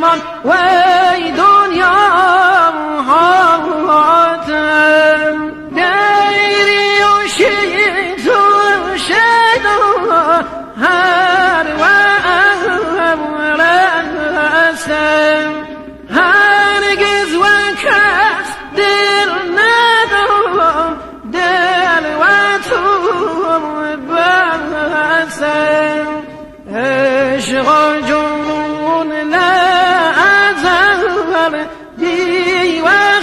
آمان وی دنیا حاتم دیری و شیط و شدو هر و رسم هرگز و کس دل ندارم دل و تو بسم عشق و جنون لعزل بی و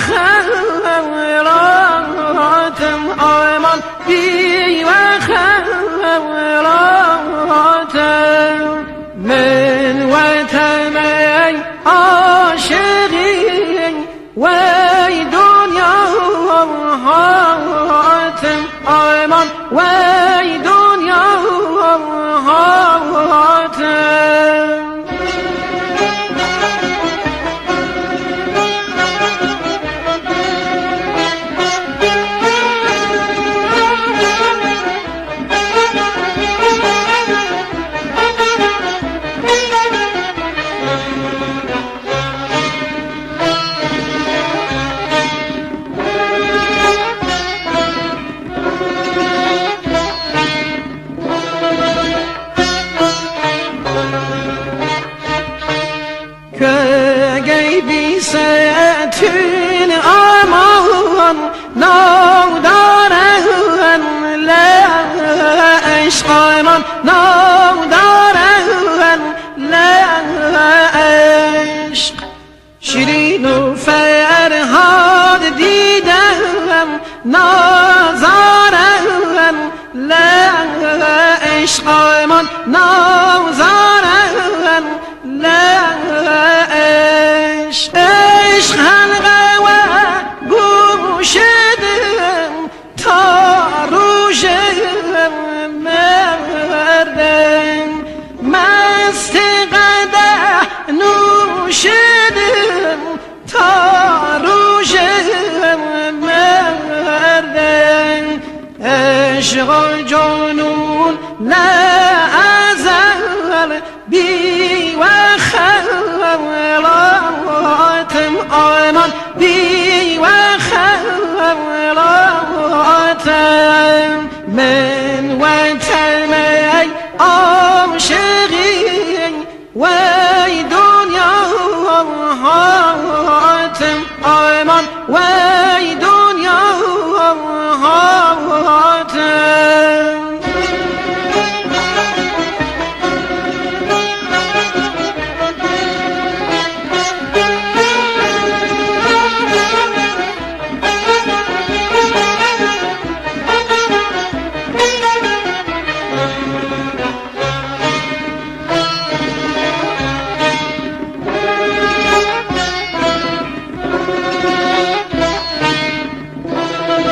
خیراتم آمان بی و خیراتم من و تمی عاشقی وی دنیا حاتم آمان وی دنیا حاتم که بی ستون آمان نودارن لعشق آمان نودارن لعشق شیرین و فرهاد دیدم نازارن لعشق آمان نازارن لعشق عشق حلقه و گوش دم تا روش مردم مست قدح نوش دم تا روش مردم عشق و جنون لعزل بی و خیراتم آمان بی و خیراتم من و تمی عاشقی وی دنیا حاتم آمان وی دنیا حاتم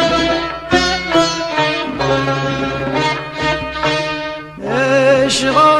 عشق